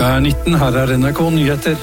Klokka 19, her NRK Nyheter.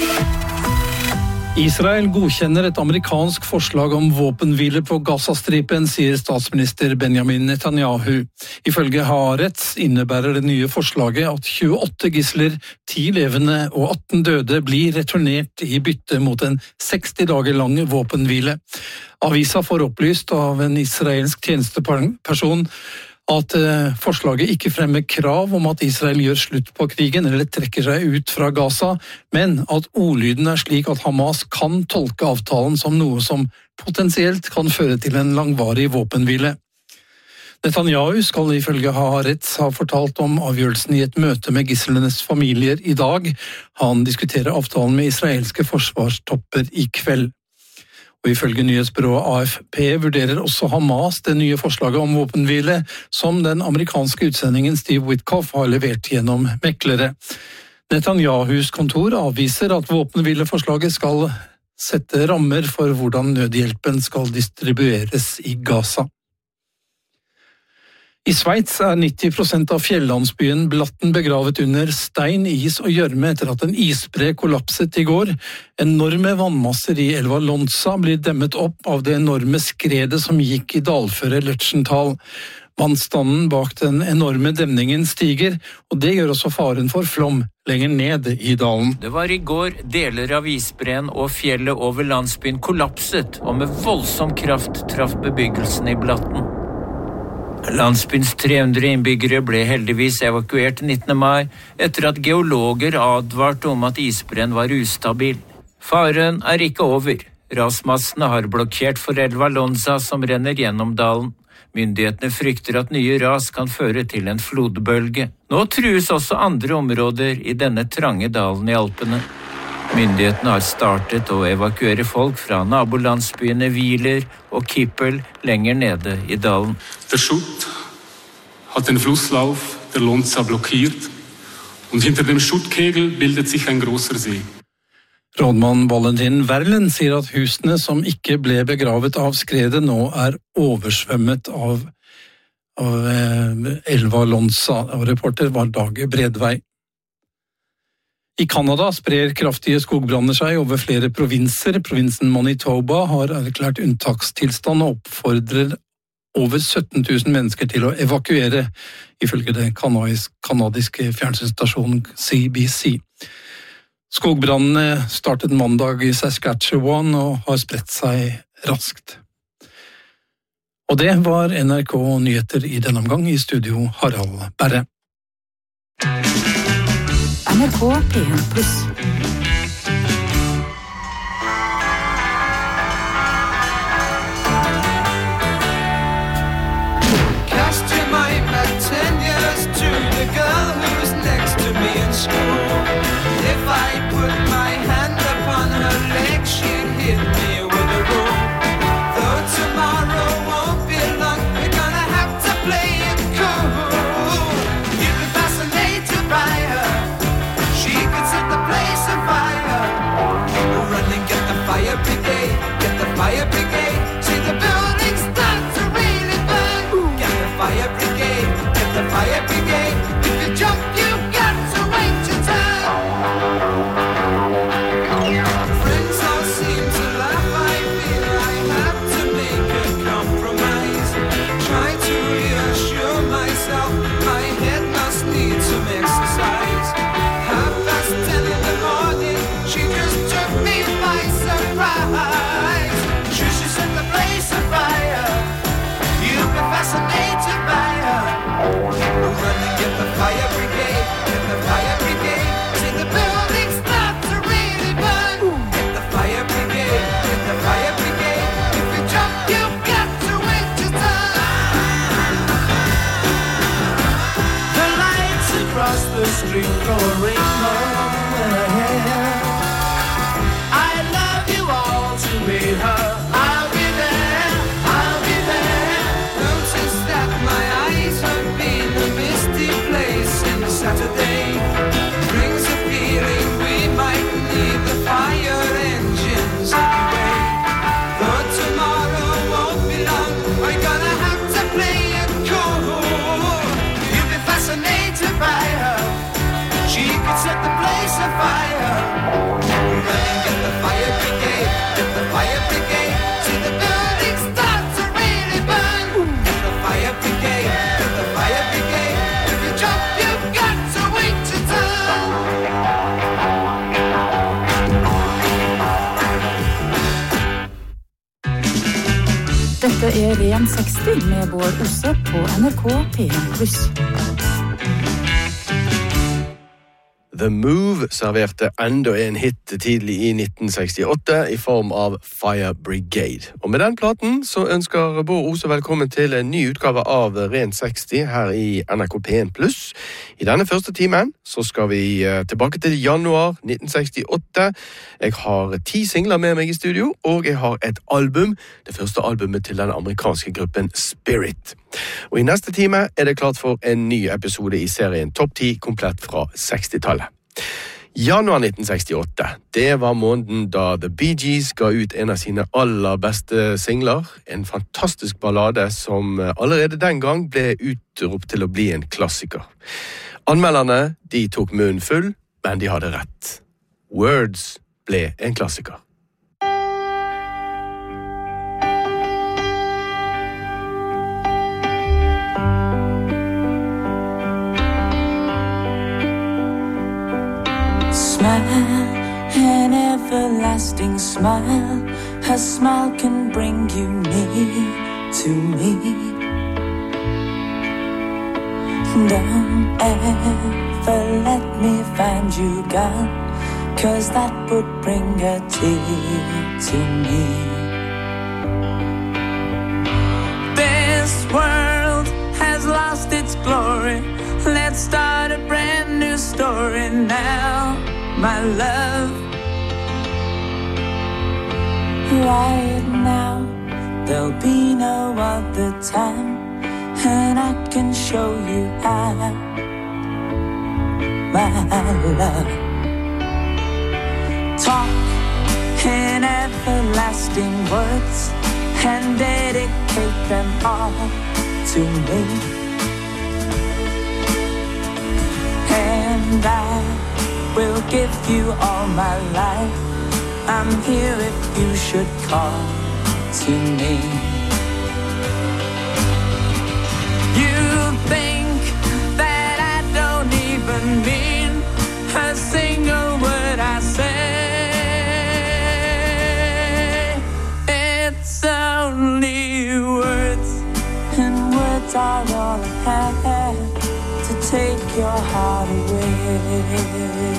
Israel godkjenner et amerikansk forslag om våpenhvile på Gazastripen, sier statsminister Benjamin Netanyahu. Ifølge Haaretz innebærer det nye forslaget at 28 gisler, 10 levende og 18 døde blir returnert i bytte mot en 60 dager lang våpenhvile. Avisa får opplyst av en israelsk tjenesteperson at forslaget ikke fremmer krav om at Israel gjør slutt på krigen eller trekker seg ut fra Gaza, men at ordlyden slik at Hamas kan tolke avtalen som noe som potensielt kan føre til en langvarig våpenhvile. Netanyahu skal ifølge Haaretz ha fortalt om avgjørelsen i et møte med gislenes familier i dag. Han diskuterer avtalen med israelske forsvarstopper i kveld. Og ifølge nyhetsbyrået AFP vurderer også Hamas det nye forslaget om våpenhvile som den amerikanske utsendingen Steve Witkoff har levert gjennom meklere. Netanyahus kontor avviser at våpenhvileforslaget skal sette rammer for hvordan nødhjelpen skal distribueres i Gaza. I Sveits 90% av fjellandsbyen Blatten begravet under stein, is og gjørme etter at en isbre kollapset i går. Enorme vannmasser i elva Lonza blir demmet opp av det enorme skredet som gikk i dalføret Løtschental. Vannstanden bak den enorme demningen stiger, og det gjør også faren for flom lenger ned i dalen. Det var i går deler av isbreen og fjellet over landsbyen kollapset, og med voldsom kraft traff bebyggelsen i Blatten. Landsbyens 300 innbyggere ble heldigvis evakuert 19. mai etter at geologer advarte om at isbreen var ustabil. Faren ikke over. Rasmassene har blokkert for elva Lonza som renner gjennom dalen. Myndighetene frykter at nye ras kan føre til en flodbølge. Nå trues også andre områder i denne trange dalen i Alpene. Myndighetene har startet å evakuere folk fra nabolandsbyene Wieler og Kippel lenger nede i dalen. Der Schutt hat den Flusslauf der Lonza blockiert und hinter dem Schuttkegel bildet sich ein großer See. Rådmann Valentin Verlen sier at husene som ikke ble begravet av skredet nå oversvømmet av elva Lonza, og reporter var Dag Bredvei. I Kanada sprer kraftige skogbranner seg over flere provinser. Provinsen Manitoba har erklært unntakstilstand og oppfordrer over 17 000 mennesker til å evakuere, ifølge det kanadiske fjernsynsstasjonen CBC. Skogbrannene startet mandag i Saskatchewan og har spredt seg raskt. Og det var NRK Nyheter i denne omgang, i studio Harald Berre. NRK P1+. Cast your mind back 10 years to the girl who's next to me in school. If I put my hand upon her leg, she'd hit me with a rule. Though tomorrow won't be long, we're gonna have to play it cool. You'll be fascinated by her. She could set the place on fire. Run and get the fire brigade, get the fire brigade. See the building start to really burn. Get the fire brigade, get the fire brigade. If you jump, you've got to wait your turn. Friends all seem to laugh. I feel I have to make a compromise. Try to reassure myself my head must need some exercise. 10:30 in the morning, she just took me by surprise. She set the place on fire. You'll be fascinated by her. Run and get the fire brigade, get the fire brigade. See the building start to really burn. Get the fire brigade, get the fire brigade. If you jump, you've got to wait your turn. The lights across the street throw a rainbow. I love you all to meet her. I'll be there, I'll be there. Notice that my eyes have been a misty place in Saturday. Brings a feeling we might need the fire engines anyway. Though tomorrow won't be long, we're gonna have to play it cool. You'll be fascinated by her. She could Ren 60 med Bård Osse på NRK P1+. The Move serverte enda en hit tidlig i 1968 i form av Fire Brigade. Og med den platen så ønsker Bård Osse velkommen til en ny utgave av Ren 60 her i NRK P1+. I denne første timen så skal vi tilbake til januar 1968. Jeg har 10 singler med meg i studio, og jeg har et album, det første albumet til den amerikanske gruppen Spirit. Og i neste time det klart for en ny episode i serien Topp 10 komplett fra 60-tallet. Januar 1968, det var måneden da The Bee Gees ga ut en av sine aller beste singler, en fantastisk ballade som allerede den gang ble utropt til å bli en klassiker. Anmelderne, de tok munnen full, men de hadde rett. Words ble en klassiker. Smile, an everlasting smile. A smile can bring you near to me. Don't ever let me find you gone, 'cause that would bring a tear to me. This world has lost its glory. Let's start a brand new story now, my love. Right now, there'll be no other time, and I can show you how, my love. Talk in everlasting words and dedicate them all to me. And I will give you all my life. I'm here if you should call to me. You think that I don't even mean a single word I say. It's only words, and words are all I have to take your heart away.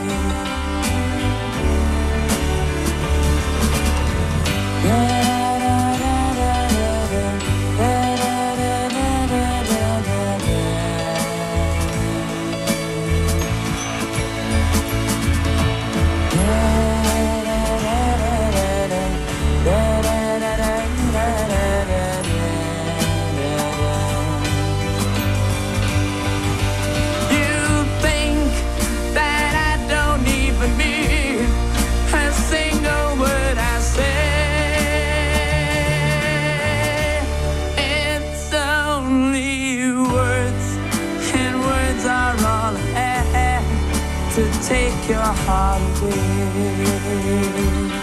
Take your heart away.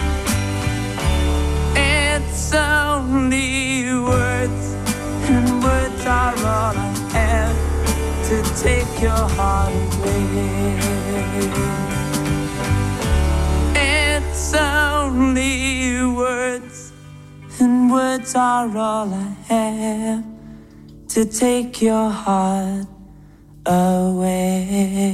It's only words, and words are all I have to take your heart away. It's only words, and words are all I have to take your heart away.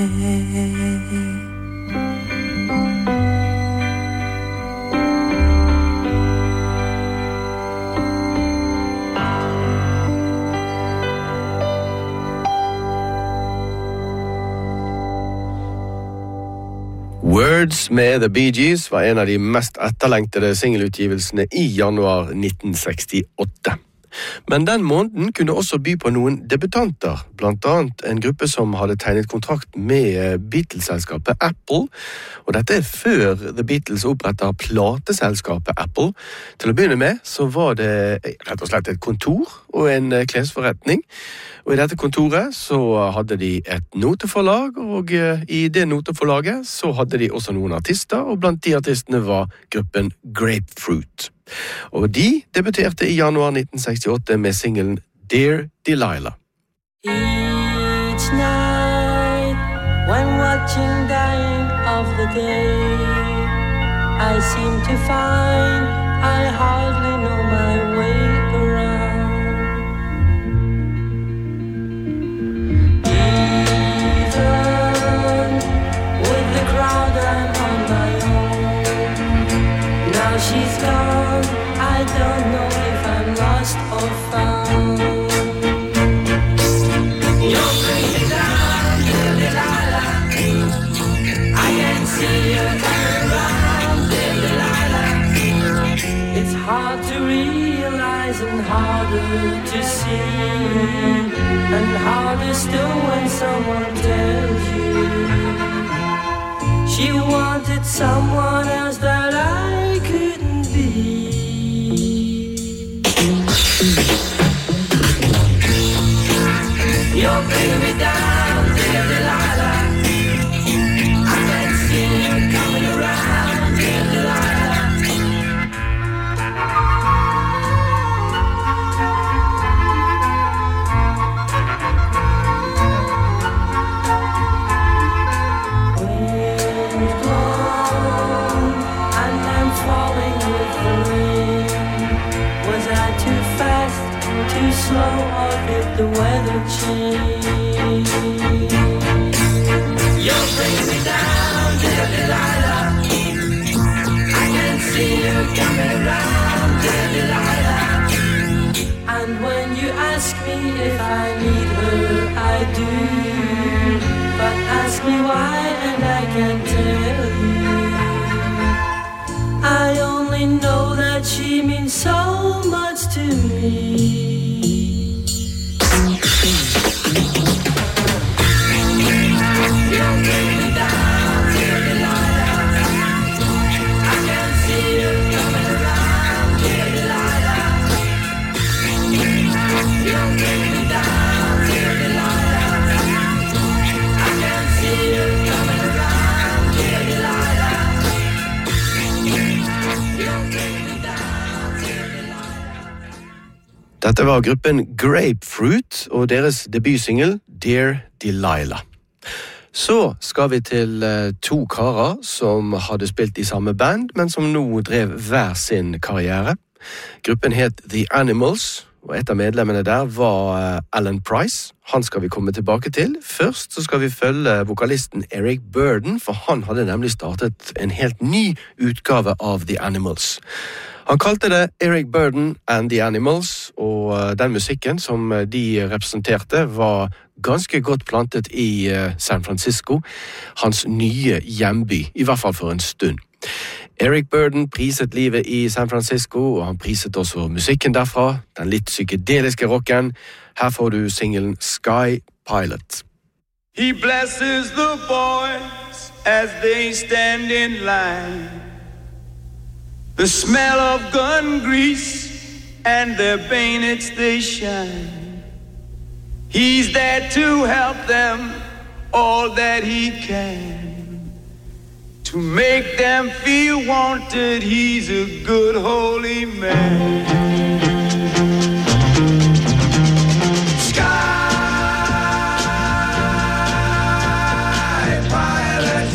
Words med The Bee Gees var en av de mest etterlengtede singelutgivelsene i januar 1968. Men den måneden kunne også by på noen debutanter, blant annet en gruppe som hadde tegnet kontrakt med Beatles-selskapet Apple, og dette før The Beatles opprettet plateselskapet Apple. Til å begynne med så var det rett og slett et kontor og en klesforretning, og i dette kontoret så hadde de et noteforlag, og i det noteforlaget så hadde de også noen artister, og blant de artistene var gruppen Grapefruit. Og de debuterte i januar 1968 med singelen Dear Delilah. Each night, when watching dying of the day, I seem to find I hardly know my way around. see, and harder still when someone tells you. She wanted someone else that I couldn't be. You're bringing me down, dear Delilah. I can see you coming around, dear Delilah. Too slow, or did the weather change? You're bringing me down, dear Delilah. I can see you coming around, dear Delilah. And when you ask me if I need her, I do. But ask me why and I can tell you. I only know that she means so much to me. You'll bring me down, dear Delilah. I can see you coming around, dear Delilah. You'll bring me down, dear Delilah. I can see you coming around, dear Delilah. You'll bring me down, dear Delilah. Dette var gruppen Grapefruit og deres debutsingel Dear Delilah. Så skal vi til to karer som hadde spilt i samme band, men som nå drev hver sin karriere. Gruppen het The Animals, og et av medlemmene der var Alan Price. Han skal vi komme tilbake til. Først så skal vi følge vokalisten Eric Burdon, for han hadde nemlig startet en helt ny utgave av The Animals. Han kalte det Eric Burdon and the Animals, og den musikken som de representerte var ganske godt plantet i San Francisco, hans nye hjemby, i hvert fall for en stund. Eric Burdon priset livet i San Francisco, og han priset også musikken derfra, den litt psykedeliske rocken. Her får du singelen Sky Pilot. He blesses the boys as they stand in line. The smell of gun grease and their bayonets they shine. He's there to help them all that he can. To make them feel wanted, he's a good holy man. Sky pilot.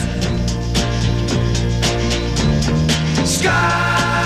Sky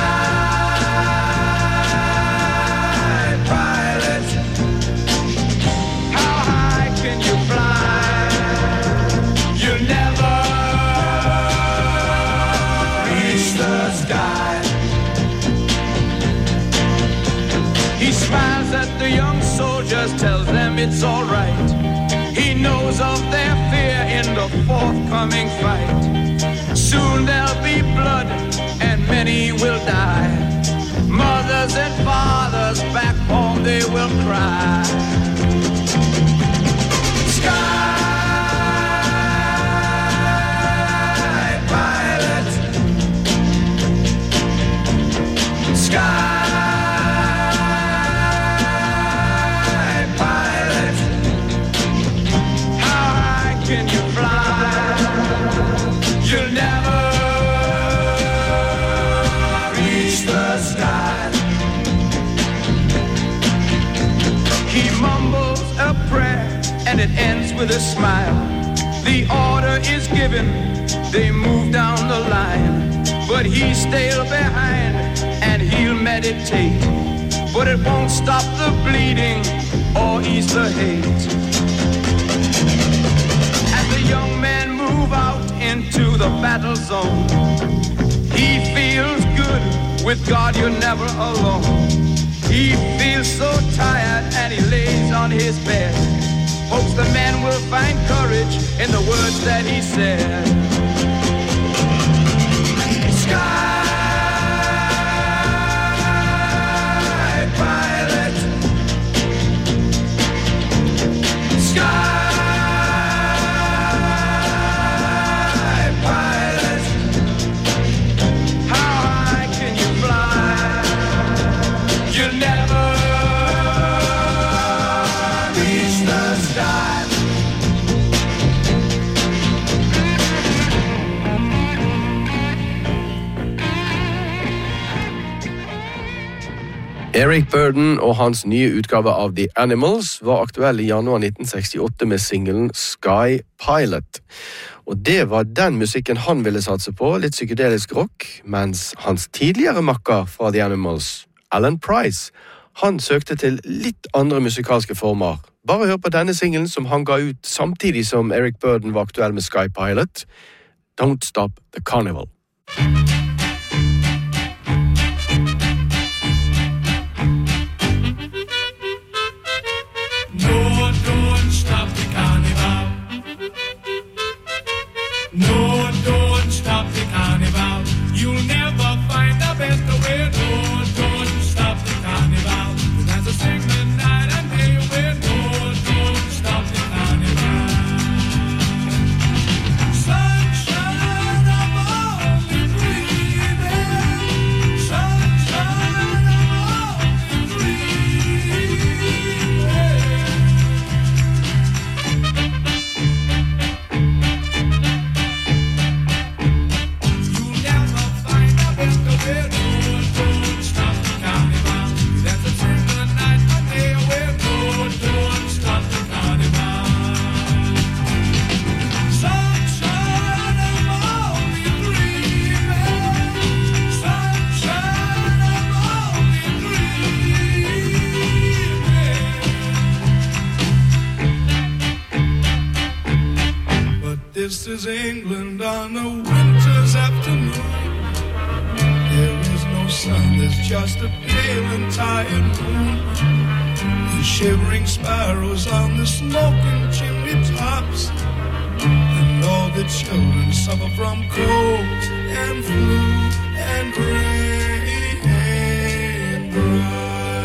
tells them it's all right. He knows of their fear in the forthcoming fight. Soon there'll be blood and many will die. Mothers and fathers back home they will cry. Sky pilot. Sky and it ends with a smile. The order is given, they move down the line. But he's still behind and he'll meditate. But it won't stop the bleeding or ease the hate. As the young men move out into the battle zone, he feels good, with God you're never alone. He feels so tired and he lays on his bed. Hopes the man will find courage in the words that he said. Sky pilot. Eric Burdon og hans nye utgave av The Animals var aktuell i januar 1968 med singelen Sky Pilot. Og det var den musikken han ville satse på, litt psykedelisk rock, mens hans tidligere makker fra The Animals, Alan Price, han søkte til litt andre musikalske former. Bare hør på denne singelen som han ga ut samtidig som Eric Burdon var aktuell med Sky Pilot, Don't Stop the Carnival. Don't stop the carnival. No, don't stop the carnival. You'll never find a better way. No, don't stop the carnival. That's a segment night and day away. No, don't stop the carnival. Sunshine, I'm only dreaming. Sunshine, I'm only dreaming. This is England on a winter's afternoon. There is no sun, there's just a pale and tired moon. The shivering sparrows on the smoking chimney tops, and all the children suffer from cold and flu and rain drops.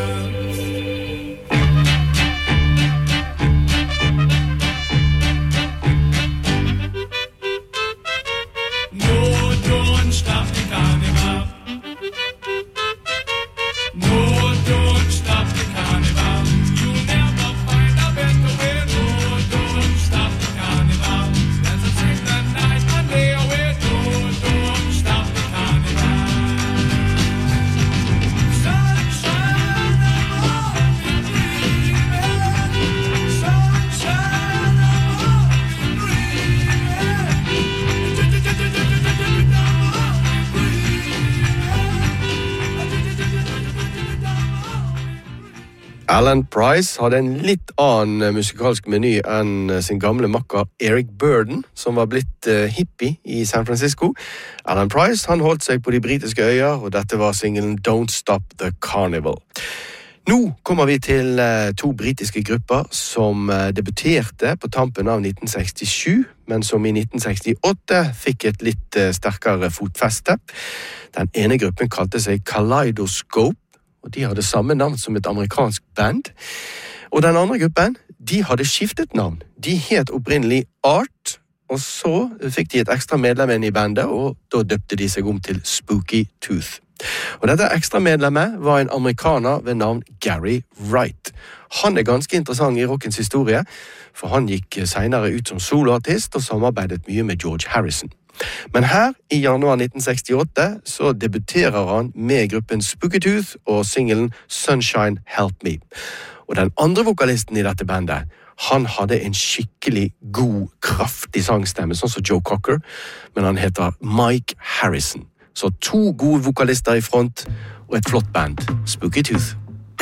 Alan Price hadde en litt annen musikalsk meny enn sin gamle makker Eric Burdon, som var blitt hippie i San Francisco. Alan Price han holdt seg på de britiske øyer, og dette var singelen Don't Stop the Carnival. Nå kommer vi til to britiske grupper som debuterte på tampen av 1967, men som i 1968 fikk et litt sterkere fotfeste. Den ene gruppen kalte seg Kaleidoscope, og de hadde samme navn som et amerikansk band. Og den andre gruppen, de hadde skiftet navn. De het opprinnelig Art, og så fikk de et ekstra medlem inn i bandet, og da døpte de seg om til Spooky Tooth. Og dette ekstra medlemmet var en amerikaner ved navn Gary Wright. Han er ganske interessant i rockens historie, for han gikk senere ut som soloartist og samarbeidet mye med George Harrison. Men her, i januar 1968, så debuterer han med gruppen Spooky Tooth og singelen Sunshine Help Me. Og den andre vokalisten i dette bandet, han hadde en skikkelig god, kraftig sangstemme, sånn som Joe Cocker, men han heter Mike Harrison. Så to gode vokalister i front, og et flott band, Spooky Tooth.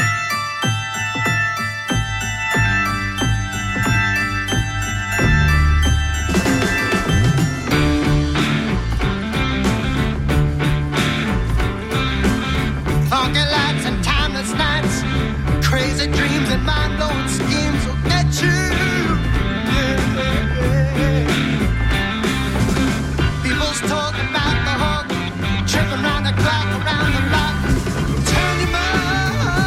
Talking about the hawk, tripping round the clock, around the block. Turn your mind.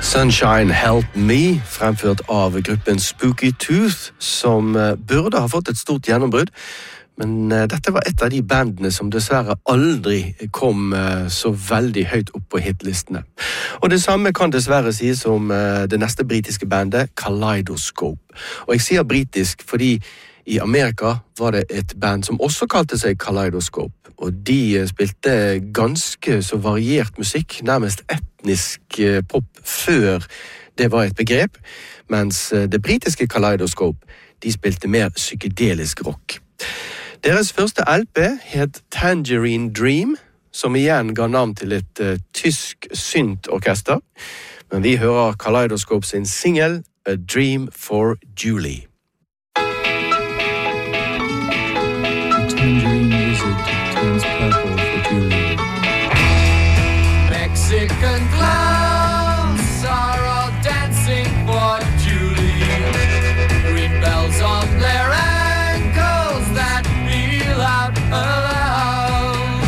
Sunshine Help Me, fremført av gruppen Spooky Tooth, som burde ha fått et stort gjennombrudd. Men dette var et av de bandene som dessverre aldri kom så veldig høyt opp på hitlistene. Og det samme kan dessverre sies om det neste britiske bandet, Kaleidoscope. Og jeg sier britisk fordi i Amerika var det et band som også kalte seg Kaleidoscope. Og de spilte ganske så variert musikk, nærmest etnisk pop før det var et begrep, mens det britiske Kaleidoscope, de spilte mer psykedelisk rock. Deres første LP het Tangerine Dream, som igjen ga navn til et tysk synth-orkester. Men vi hører Kaleidoscope sin single A Dream for Julie. Tangerine lizard turns purple for Julie. Mexican clowns are all dancing for Julie. Green bells on their ankles that feel out aloud.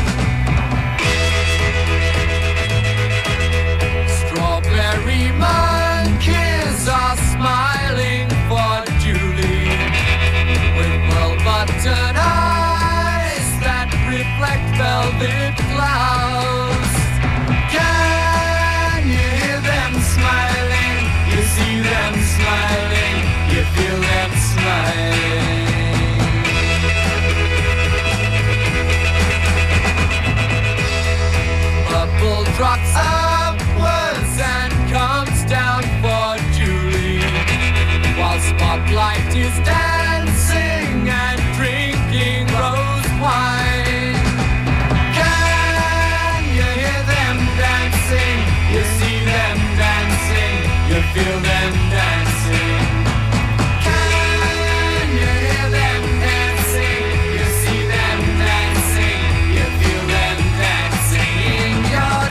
Strawberry monkeys are smiling for Julie with well-buttoned eyes that reflect velvet clouds. Can you hear them smiling? You see them smiling, you feel them smiling. Bubble drops upwards and comes down for Julie, while spotlight is dancing and drinking rose wine. Can you hear them dancing? You see them dancing, you feel them dancing. Can you hear them dancing? You see them dancing, you feel them dancing in your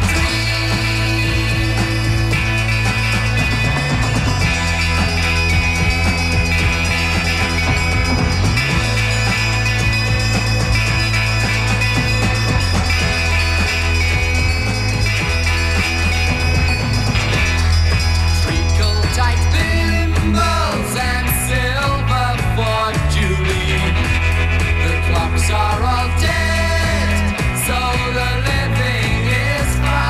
Treacle tight thimbles and silver for Julie. The clocks are all dead, so the living is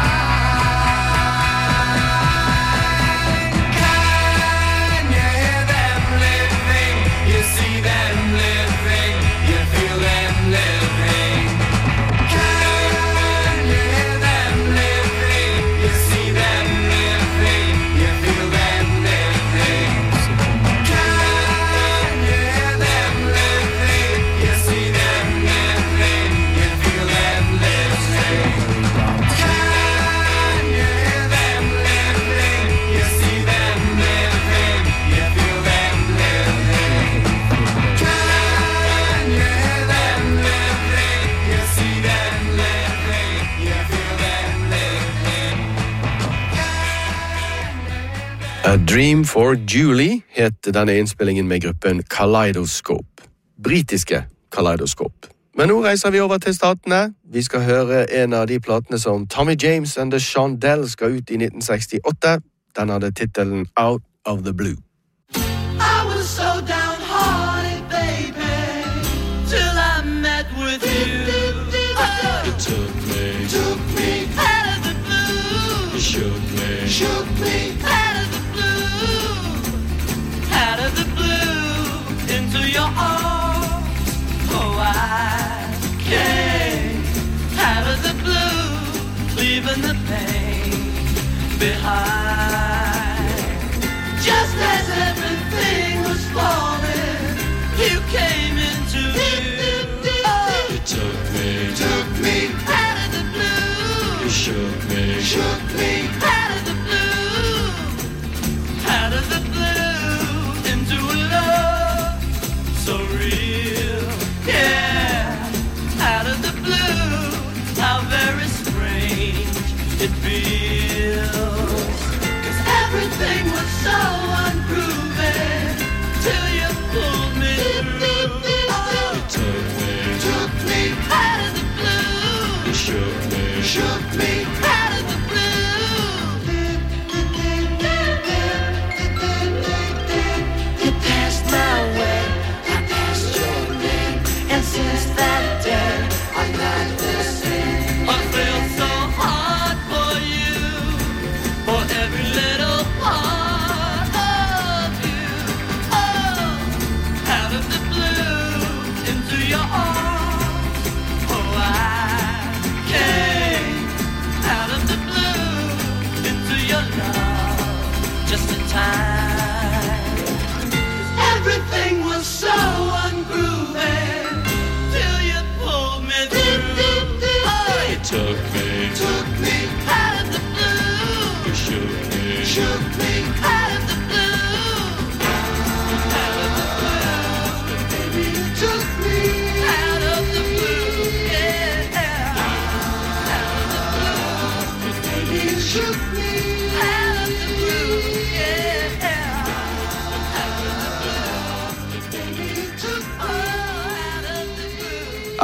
fine. Can you hear them living? You see them living, you feel them living. Can you hear them living? You see them living, you feel them living. Can you hear them living? You see them living, you feel them living. Can you hear them living? You see them living, you feel them living. Can you hear them living? You see them living, you feel them living. A Dream for Julie het denne innspillingen med gruppen Kaleidoscope. Britiske Kaleidoscope. Men nå reiser vi over til statene. Vi skal høre en av de platene som Tommy James and the Shondells ga ut i 1968. Den hadde titelen Out of the Blue. I was so downhearted, baby, till I met with you. You took me out of the blue. You shook me out of the blue, into your arms. Oh, I came out of the blue, leaving the pain behind. Just as everything was falling, you came into view. Oh, you took me out of the blue. You shook me out of the blue, out of the blue, into a love so real. Yeah, out of the blue, how very strange it feels. 'Cause everything was so unproven till you pulled me through. Oh, you took me out of the blue. You shook me out of the blue.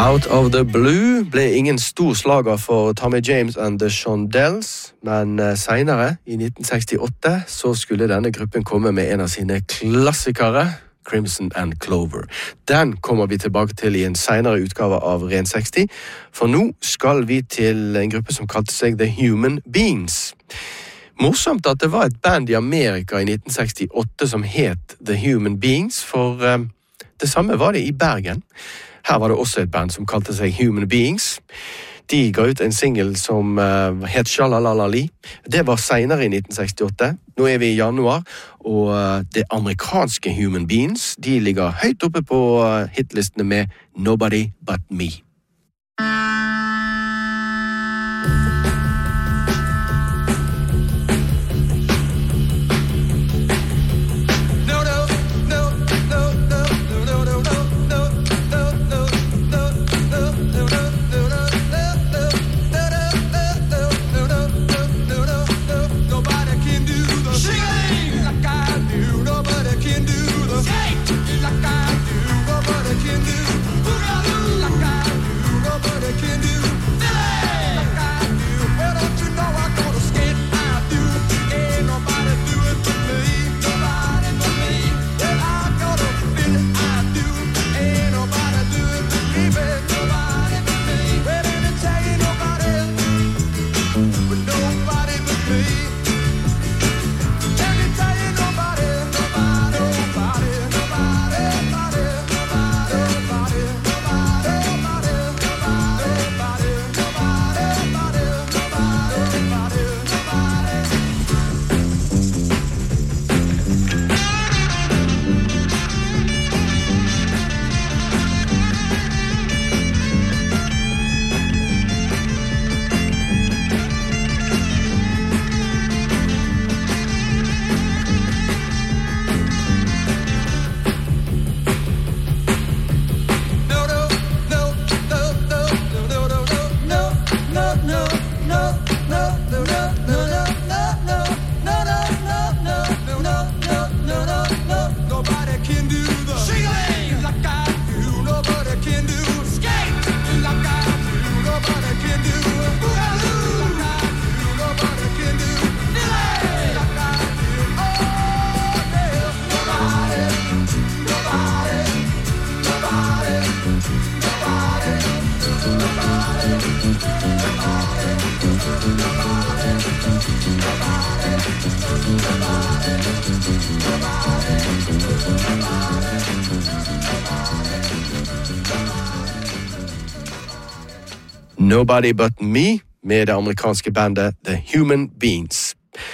Out of the Blue ble ingen stor slager for Tommy James and the Shondells, men senere, i 1968, så skulle denne gruppen komme med en av sine klassikere, Crimson and Clover. Den kommer vi tilbake til i en senere utgave av Ren 60, for nå skal vi til en gruppe som kalte seg The Human Beings. Morsomt at det var et band i Amerika i 1968 som het The Human Beings, for det samme var det i Bergen. Her var det også et band som kalte seg Human Beings. De ga ut en single som het Shalalalali. Det var senere i 1968. Nå er vi i januar, og det amerikanske Human Beings, de ligger høyt oppe på hitlistene med Nobody But Me. Nobody But Me med det amerikanske bandet The Human Beings.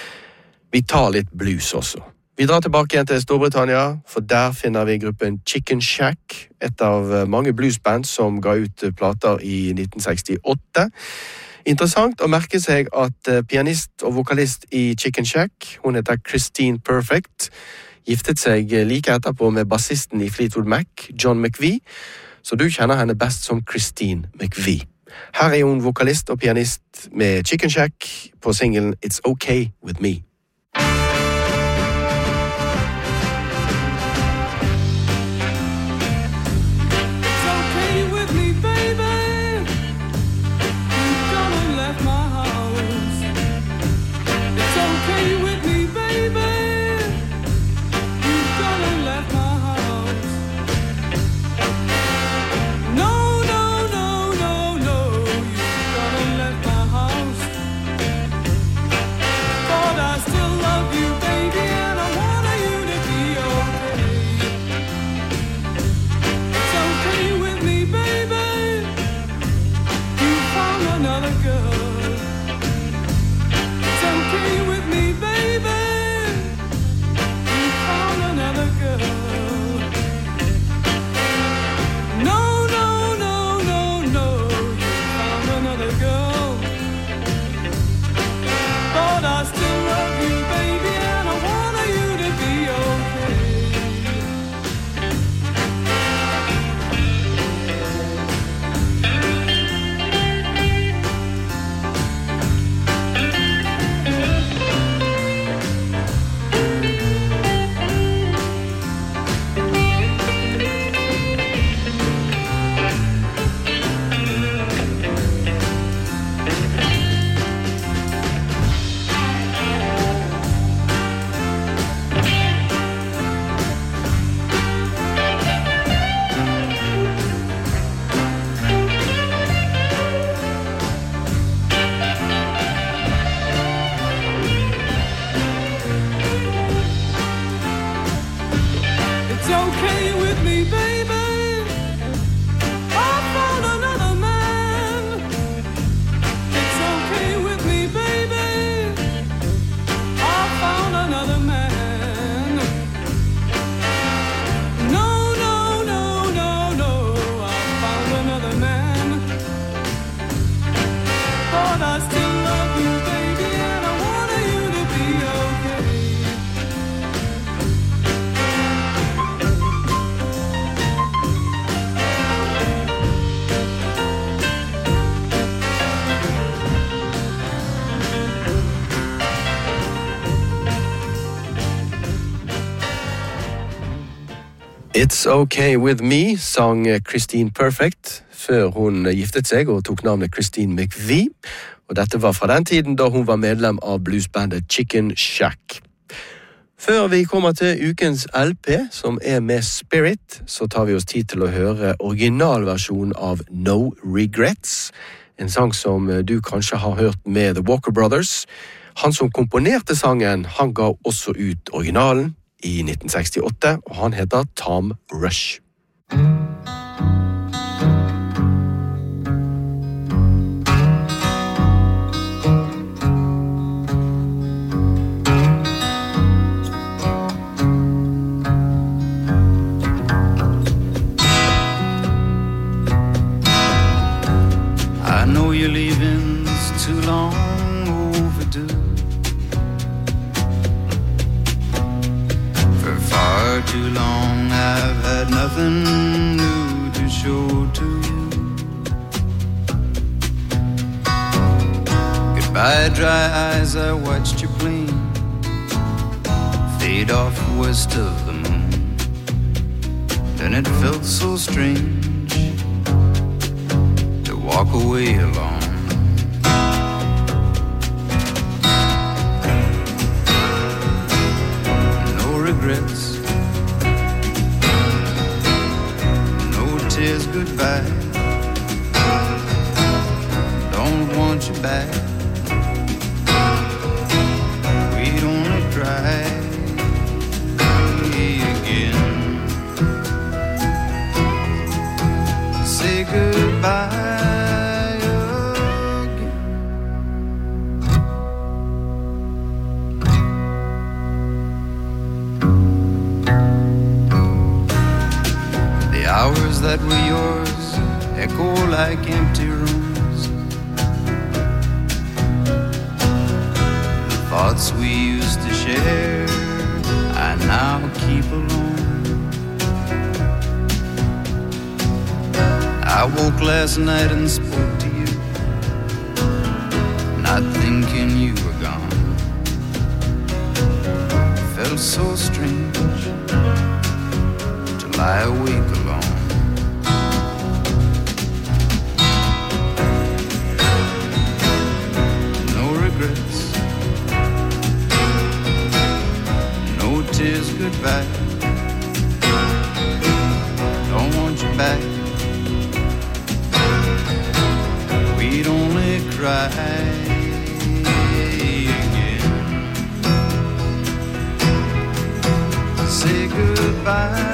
Vi tar litt blues også. Vi drar tilbake igjen til Storbritannia, for der finner vi gruppen Chicken Shack, et av mange bluesband som ga ut plater i 1968. Interessant å merke seg at pianist og vokalist i Chicken Shack, hun heter Christine Perfect, giftet seg like etterpå med bassisten i Fleetwood Mac, John McVie, så du kjenner henne best som Christine McVie. Her er hun vokalist og pianist med Chicken Shack på singlen It's Okay With Me. It's Okay With Me sang Christine Perfect før hun giftet seg og tok navnet Christine McVie. Og dette var fra den tiden da hun var medlem av bluesbandet Chicken Shack. Før vi kommer til ukens LP, som med Spirit, så tar vi oss tid til å høre originalversjonen av No Regrets. En sang som du kanskje har hørt med The Walker Brothers. Han som komponerte sangen, han ga også ut originalen i 1968, og han heter Tom Rush. I know you're leaving, it's too long overdue. For far too long I've had nothing new to show to you. Goodbye dry eyes, I watched your plane fade off west of the moon. Then it felt so strange walk away alone. No regrets, no tears goodbye. Don't want you back. We'd only cry again. Say goodbye. Hours that were yours echo like empty rooms. The thoughts we used to share I now keep alone. I woke last night and spoke to you, not thinking you were gone. Felt so strange to lie awake alone. No tears goodbye. Don't want you back. We'd only cry again. Say goodbye.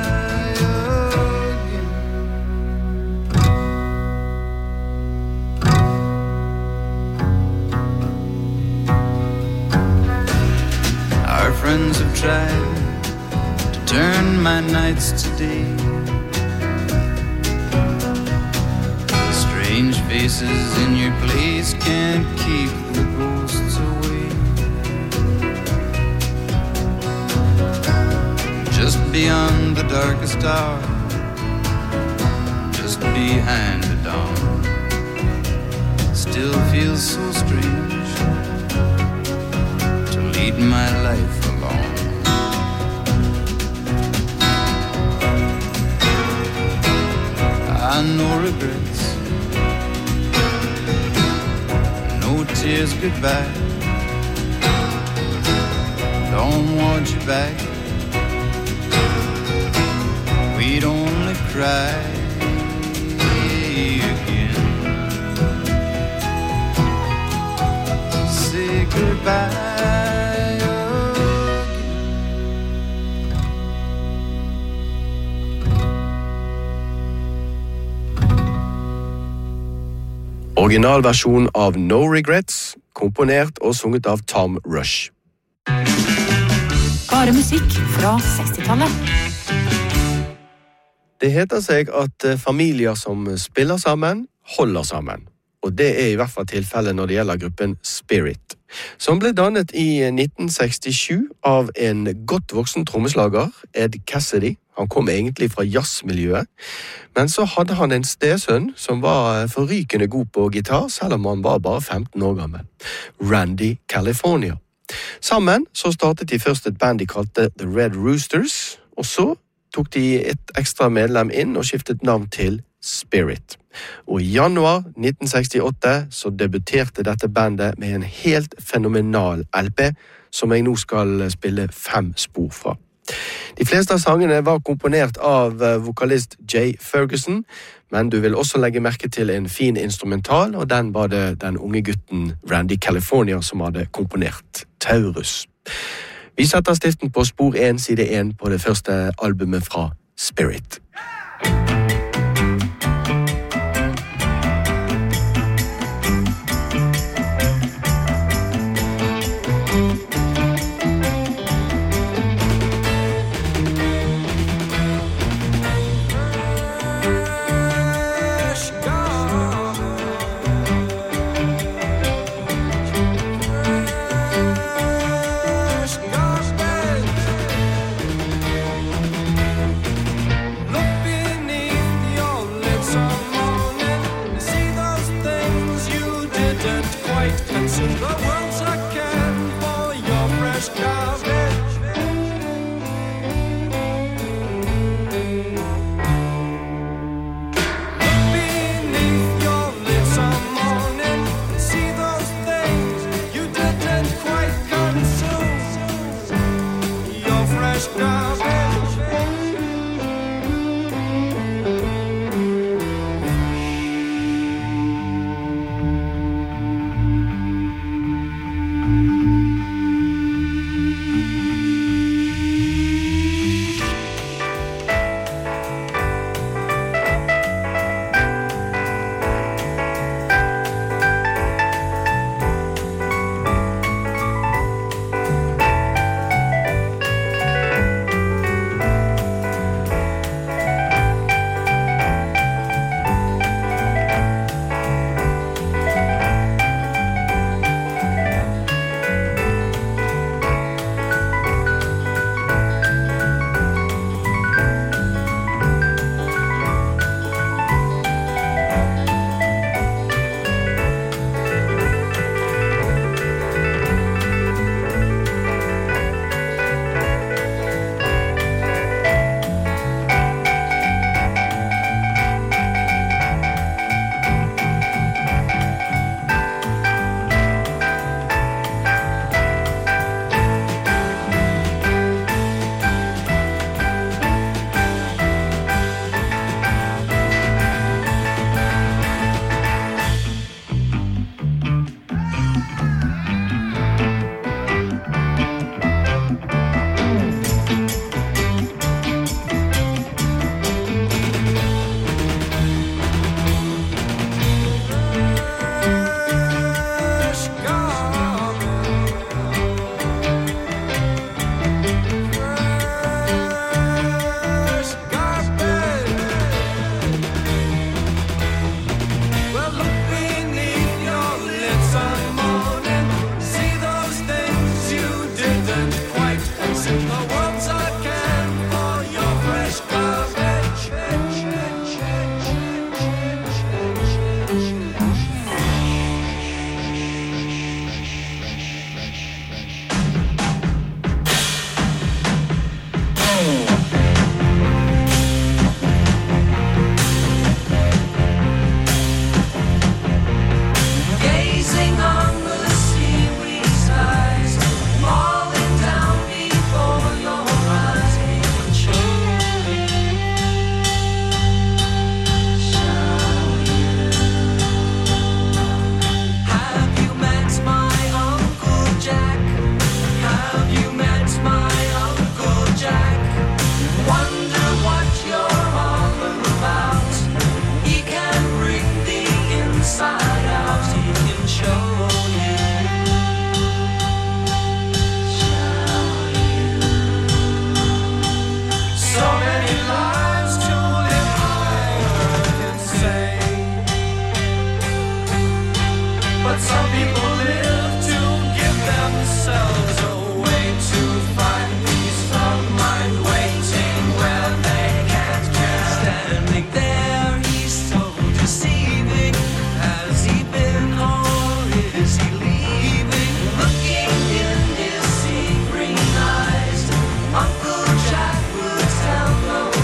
Friends have tried to turn my nights to day. Strange faces in your place can't keep the ghosts away. Just beyond the darkest hour, just behind the dawn, still feels so strange to lead my life alone. No regrets, no tears goodbye. Don't want you back. We'd only cry again. Say goodbye. Originalversjon av No Regrets, komponert og sunget av Tom Rush. Bare musikk fra 60-tallet. Det heter seg at familier som spiller sammen, holder sammen. Og det i hvert fall tilfellet når det gjelder gruppen Spirit, som ble dannet i 1967 av en godt voksen trommeslager, Ed Cassidy. Han kom egentlig fra jazzmiljøet, men så hadde han en stesønn som var forrykende god på gitar, selv om han var bare 15 år gammel. Randy California. Sammen så startet de først et band de kalte The Red Roosters, og så tok de et ekstra medlem inn og skiftet navn til Spirit. Og i januar 1968 så debuterte dette bandet med en helt fenomenal LP, som jeg nå skal spille 5 spor fra. De fleste av sangene var komponert av vokalist Jay Ferguson, men du vil også legge merke til en fin instrumental, og den var det den unge gutten Randy California som hadde komponert, Taurus. Vi setter stiften på spor 1, side 1 på det første albumet fra Spirit. Uncle Jack would tell no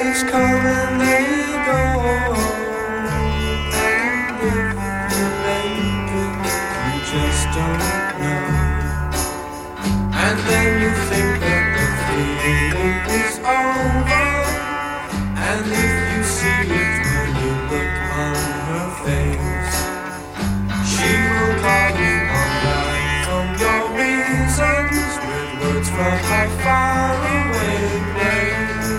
days come and they go, and if you make it, you just don't know. And then you think that the feeling is over, and if you see it when you look on her face, she will call you on right from your reasons with words from her faraway place.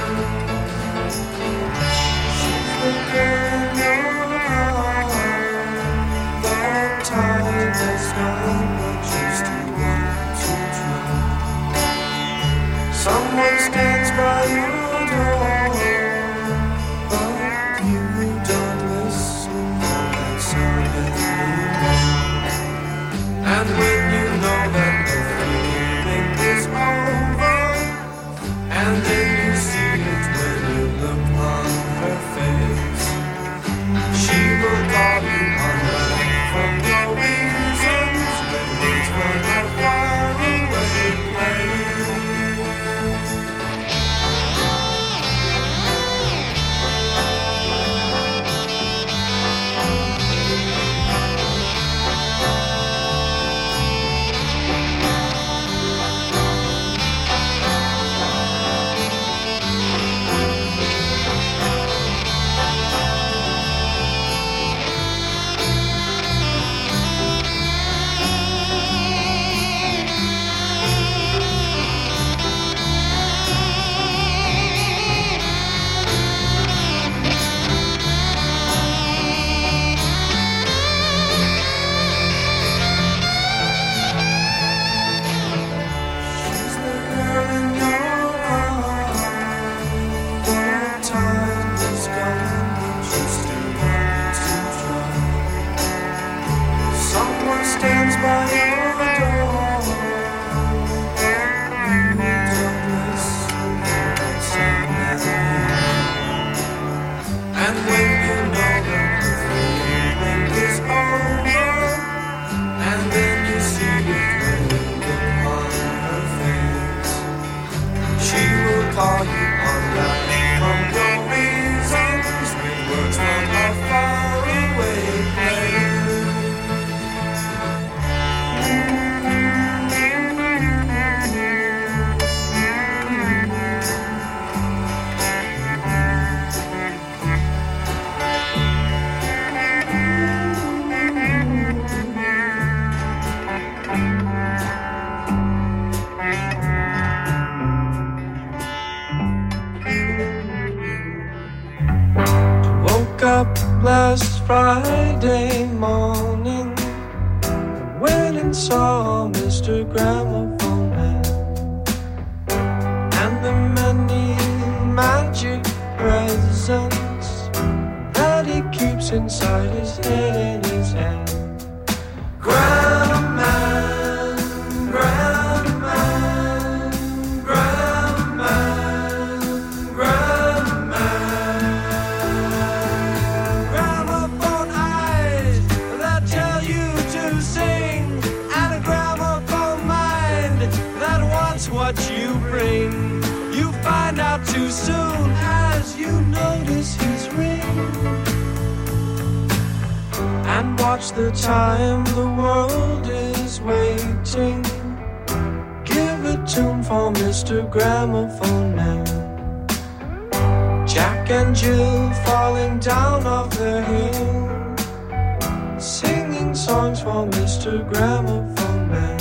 She's the girl in your heart, the tide that's gone, but you still want to drown. Someone stands by your door, but you don't listen for that sound that you know. And when you know that the feeling is over, and then you see it when you look on her face, she will call you on right from your reasons with words from her faraway place. Last Friday morning, went and saw Mr. Gramophone Man, and the many magic presents that he keeps inside his head and his hand. Grandman, Grandman, Grandman, Grandman. Gramophone eyes that tell you to sing, and a gramophone mind that wants what you bring. You find out too soon as you notice his ring, and watch the time the world is waiting. Give a tune for Mr. Gramophone Man. Jack and Jill falling down off their hill, singing songs for Mr. Gramophone Man.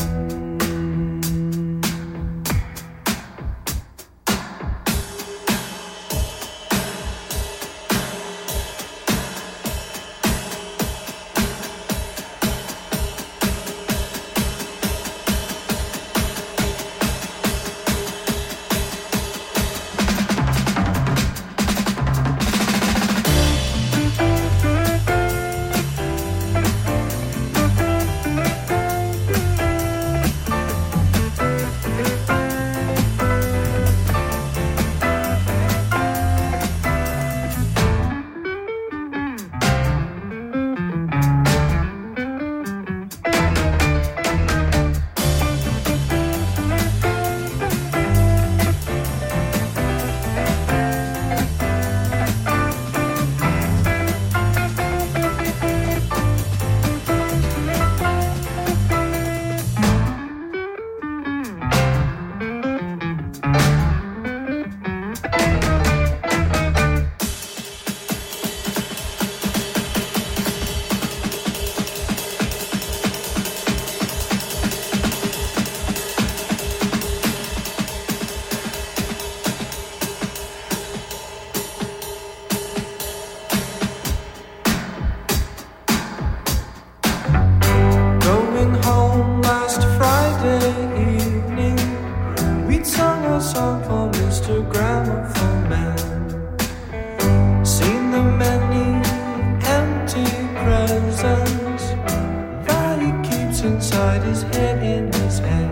Mr. Gramophone Man. Seen the many empty presents that he keeps inside his head in his hand.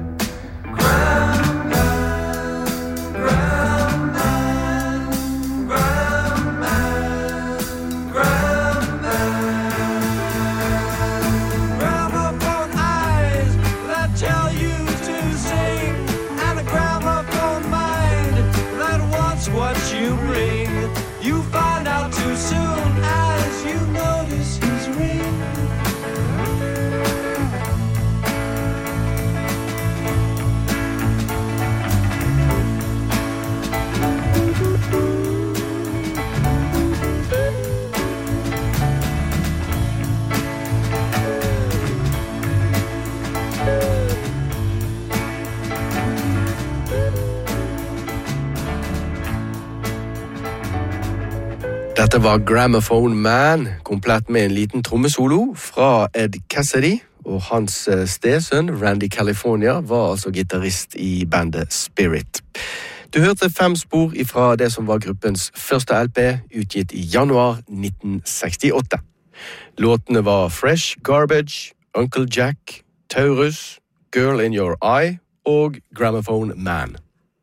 Dette var Gramophone Man, komplett med en liten trommesolo fra Ed Cassidy, og hans stesønn, Randy California, var altså gitarrist i bandet Spirit. Du hørte 5 spor ifra det som var gruppens første LP, utgitt i januar 1968. Låtene var Fresh Garbage, Uncle Jack, Taurus, Girl in Your Eye og Gramophone Man.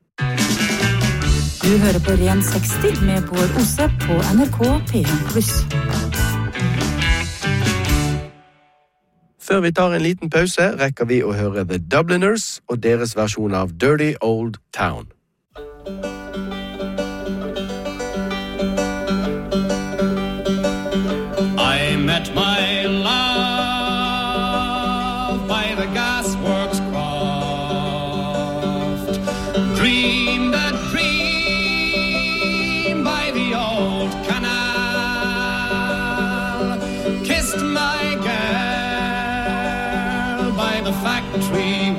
Du hører på Ren 60 med Bård Ose på NRK P1+. Før vi tar en liten pause, rekker vi å høre The Dubliners og deres versjon av Dirty Old Town. I met my love by the gasworks croft, dreamed a dream by the old canal, kissed my girl by the factory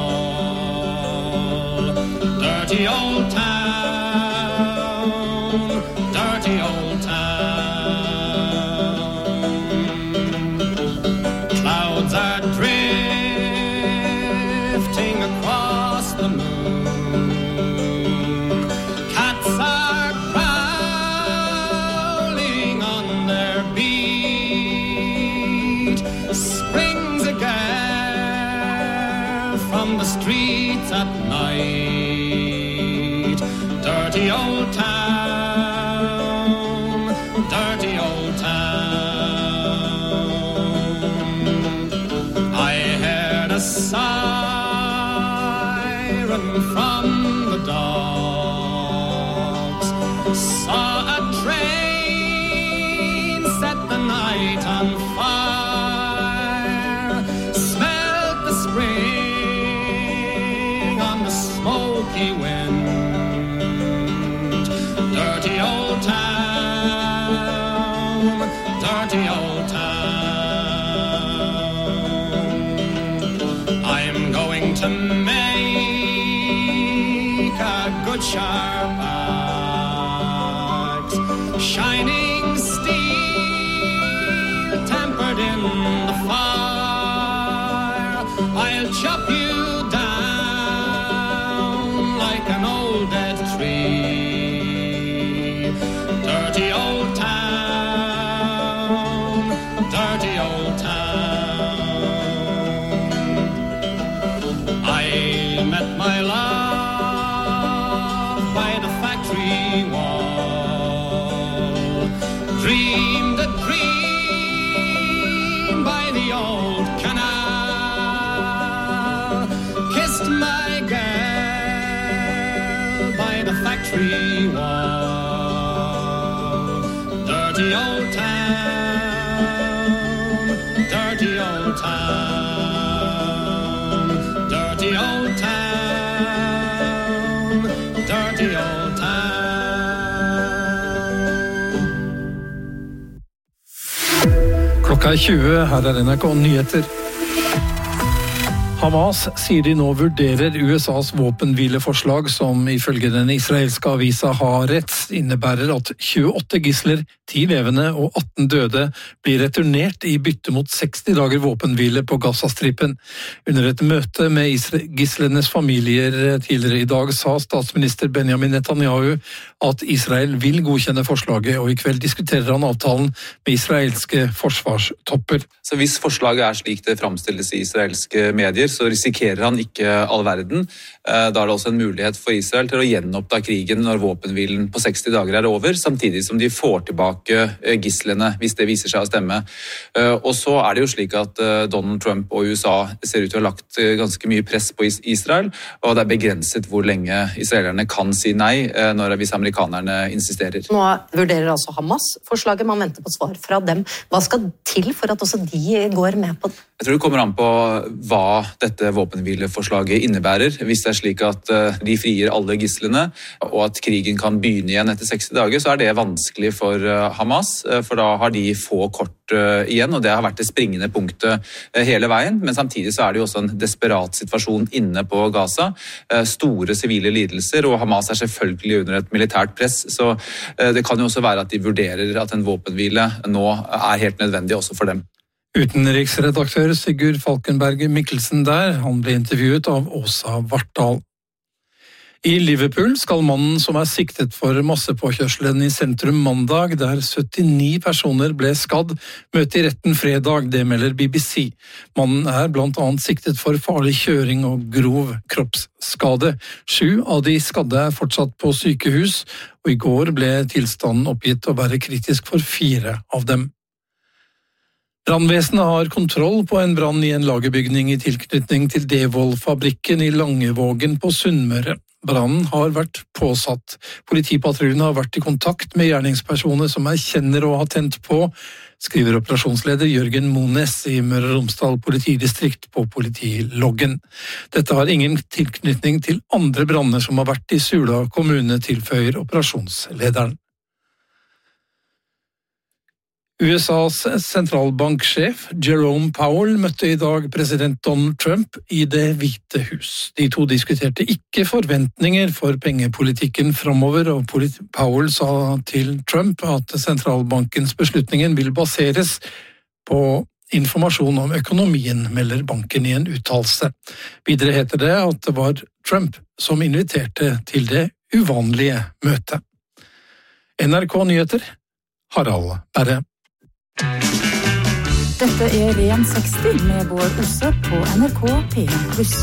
wall. Dirty old town, dirty old town. Clouds are drifting across the moon. Cats are prowling on their beat. Springs a girl from the streets at night. Dirty old town, dirty old town. I heard a siren from the docks, saw a train set the night on fire, smelled the spring on the smoky wind. Dirty old town, dirty old town. I'm going to make a good sharp axe, shining steel tempered in the fire. I'll chop you down like an old dead tree. Dirty old town, dirty old town. I met my love by the factory wall, dreamed a dream by the old canal, kissed my girl by the factory wall. Dirty old town, dirty old town, dirty old town, dirty old town. Klokka 20, her NRK Nyheter. Hamas sier de nå vurderer USAs våpenhvileforslag som ifølge den israelske avisa Haaretz innebærer at 28 gisler, 10 levende og 18 døde blir returnert i bytte mot 60 dager våpenhvile på Gazastripen. Under et møte med gislenes familier tidligere i dag sa statsminister Benjamin Netanyahu at Israel vil godkjenne forslaget, og i kveld diskuterer han avtalen med israelske forsvarstopper. Så hvis forslaget er slik det framstilles i israelske medier, så risikerer han ikke all verden. Da er det også en mulighet for Israel til å gjenoppta krigen når våpenhvilen på 60 dager er over, samtidig som de får tilbake gislene, hvis det viser seg å stemme. Og så er det jo slik at Donald Trump og USA ser ut til å ha lagt ganske mye press på Israel, og det er begrenset hvor lenge israelerne kan si nei hvis amerikanerne insisterer. Nå vurderer altså Hamas forslaget, man venter på svar fra dem. Hva skal til for at også de går med på det? Jeg tror det kommer an på hva dette våpenhvileforslaget innebærer. Hvis det er slik at de frier alle gislene, og at krigen kan begynne igjen etter 60 dager, så er det vanskelig for Hamas, for da har de få kort igjen, og det har vært det springende punktet hele veien. Men samtidig så er det jo også en desperat situasjon inne på Gaza. Store sivile lidelser, og Hamas er selvfølgelig under et militært press, så det kan jo også være at de vurderer at en våpenhvile nå er helt nødvendig også for dem. Utenriksredaktør Sigurd Falkenberg Mikkelsen der, han ble intervjuet av Åsa Vartdal. I Liverpool skal mannen som er siktet for massepåkjørselen i sentrum mandag, der 79 personer ble skadd, møte i retten fredag, det melder BBC. Mannen er blant annet siktet for farlig kjøring og grov kroppsskade. 7 av de skadde er fortsatt på sykehus, og i går ble tilstanden oppgitt å være kritisk for 4 av dem. Brannvesenet har kontroll på en brann i en lagerbygning i tilknytning til Devold-fabrikken i Langevågen på Sunnmøre. Brannen har vært påsatt. Politipatruljen har vært i kontakt med gjerningspersoner som erkjenner å ha tent på, skriver operasjonsleder Jørgen Mones i Møre og Romsdal politidistrikt på politiloggen. Dette har ingen tilknytning til andre branner som har vært i Sula kommune, tilføyer operasjonslederen. USAs sentralbanksjef Jerome Powell møtte i dag president Donald Trump i Det hvite hus. De to diskuterte ikke forventninger for pengepolitikken fremover, og Powell sa til Trump at sentralbankens beslutninger vil baseres på informasjon om økonomien, melder banken i en uttalelse. Videre heter det at det var Trump som inviterte til det uvanlige møtet. NRK Nyheter, Harald Berre. Dette er Ren 60 med Bård Osse på NRK P1+.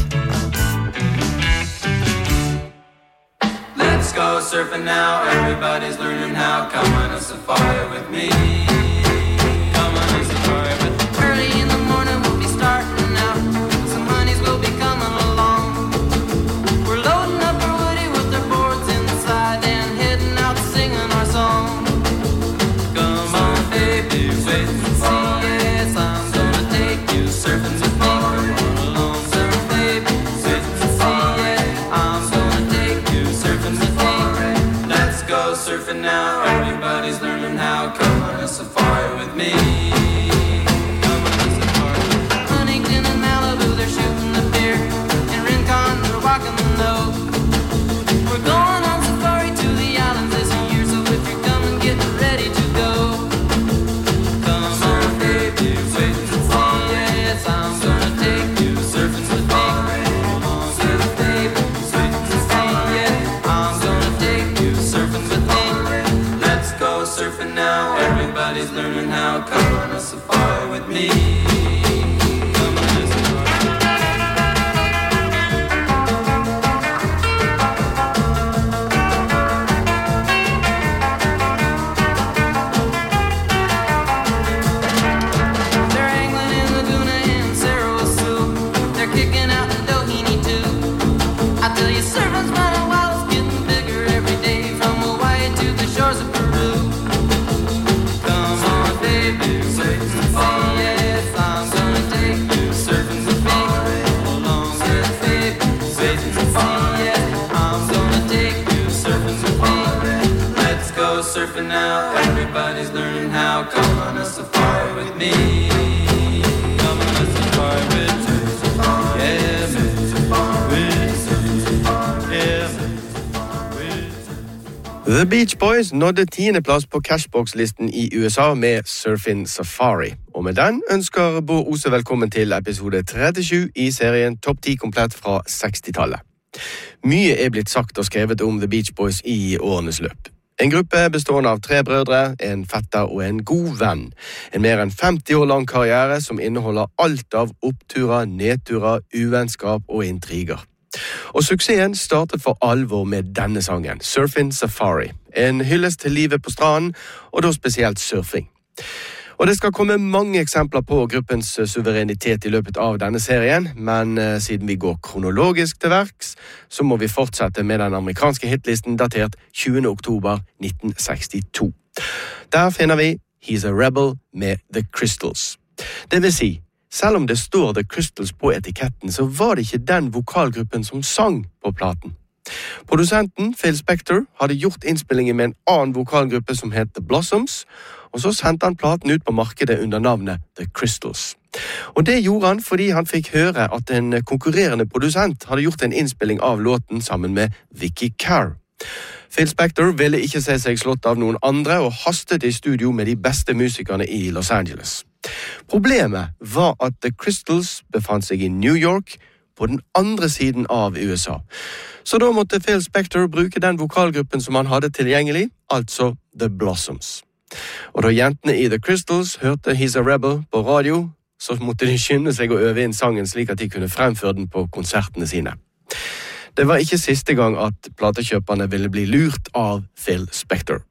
Let's go surfing now, everybody's learning how. Come on a safari with me. Come on a safari with me. Early in the morning we'll be starting out. Some honeys will be coming along. We're loading up our woody with our boards inside and heading out singing our song. Come on baby, wait and see. Yes, I'm gonna take you surfing with me. Come along, surf baby, wait and see. Yeah, I'm gonna take you surfing with me. Let's go surfing now, everybody's learning how. Come on a safari with me. Come on a safari. Huntington and Malibu, they're shooting the deer. In Rincon, they're walking the nose. We're going on safari to the islands this year, so if you're coming, get ready to go. Come on baby, wait and see. Yes, I'm gonna take you surfing with me. Come on, surf baby, wait and see. Yeah, I'm gonna take you surfing with me. Let's go surfing now, everybody's learning how. Come on a safari with me. Come on a safari. They're angling in Laguna and Sarasoo. They're kicking out in Doheny too. I tell you, surfing's running wild, it's getting bigger every day, from Hawaii to the shores of Peru. Come on, baby, wait and see. Yes, I'm gonna take you surfing with me. Hold on, surf, baby, wait and see. Yes, I'm gonna take you surfing with me. Let's go surfing now, everybody's learning how. Come on a safari with me. Come on a safari with me. Yeah. The Beach Boys nådde 10. plass på Cashbox-listen i USA med Surfin' Safari. Og med den ønsker Bård Ose velkommen til episode 37 i serien Topp 10 komplett fra 60-tallet. Mye blitt sagt og skrevet om The Beach Boys i årenes løp. En gruppe bestående av 3 brødre, en fetter og en god venn. En mer enn 50 år lang karriere som inneholder alt av oppturer, nedturer, uvennskap og intriger. Og suksessen startet for alvor med denne sangen, Surfin' Safari. En hyllest til livet på stranden, og da spesielt surfing. Og det skal komme mange eksempler på gruppens suverenitet i løpet av denne serien, men siden vi går kronologisk til verks, så må vi fortsette med den amerikanske hitlisten datert 20. oktober 1962. Der finner vi He's a Rebel med The Crystals. Det vil si, selv om det står The Crystals på etiketten, så var det ikke den vokalgruppen som sang på platen. Produsenten, Phil Spector, hadde gjort innspillingen med en annen vokalgruppe som het The Blossoms, og så sendte han platen ut på markedet under navnet The Crystals. Og det gjorde han fordi han fikk høre at en konkurrerende produsent hadde gjort en innspilling av låten sammen med Vicky Carr. Phil Spector ville ikke se seg slått av noen andre og hastet i studio med de beste musikerne i Los Angeles. Problemet var at The Crystals befant seg i New York, på den andre siden av USA. Så da måtte Phil Spector bruke den vokalgruppen som han hadde tilgjengelig, altså The Blossoms. Og da jentene i The Crystals hørte He's a Rebel på radio, så måtte de skynde seg å øve inn sangen slik at de kunne fremføre den på konsertene sine. Det var ikke siste gang at platekjøperne ville bli lurt av Phil Spector.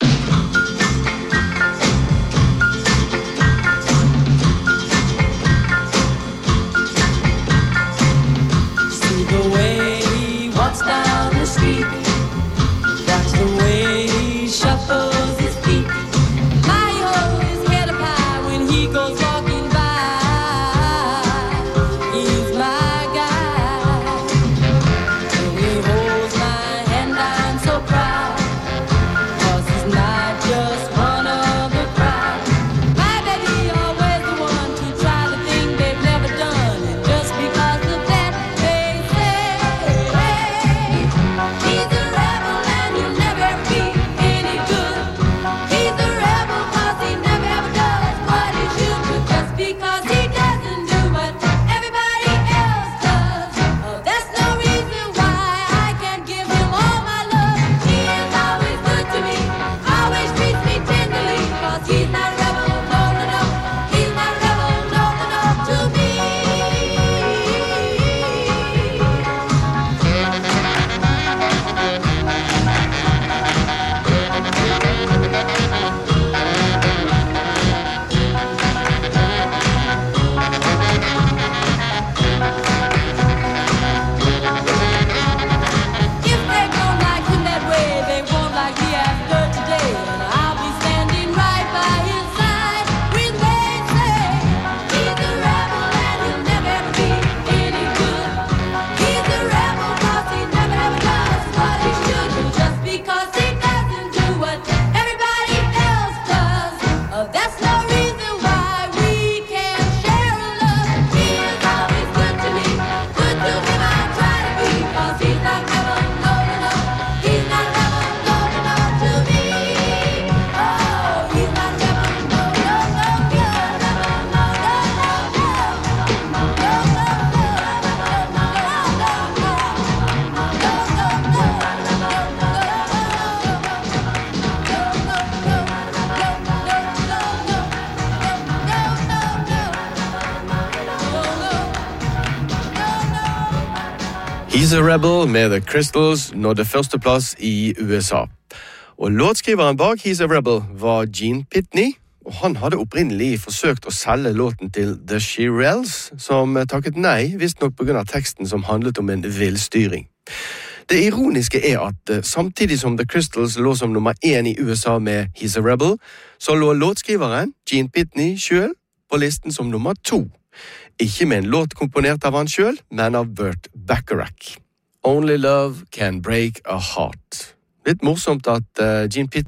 He's a Rebel med The Crystals nådde førsteplass i USA. Og låtskriveren bak He's a Rebel var Gene Pitney, og han hadde opprinnelig forsøkt å selge låten til The Shirelles, som takket nei, visstnok på grunn av teksten som handlet om en villstyring. Det ironiske at samtidig som The Crystals lå som nummer 1 i USA med He's a Rebel, så lå låtskriveren, Gene Pitney, selv på listen som nummer 2. Ikke med en låt komponert av han selv, men av Burt Bacharach. Only Love Can Break a Heart. Litt morsomt at Gene Pitney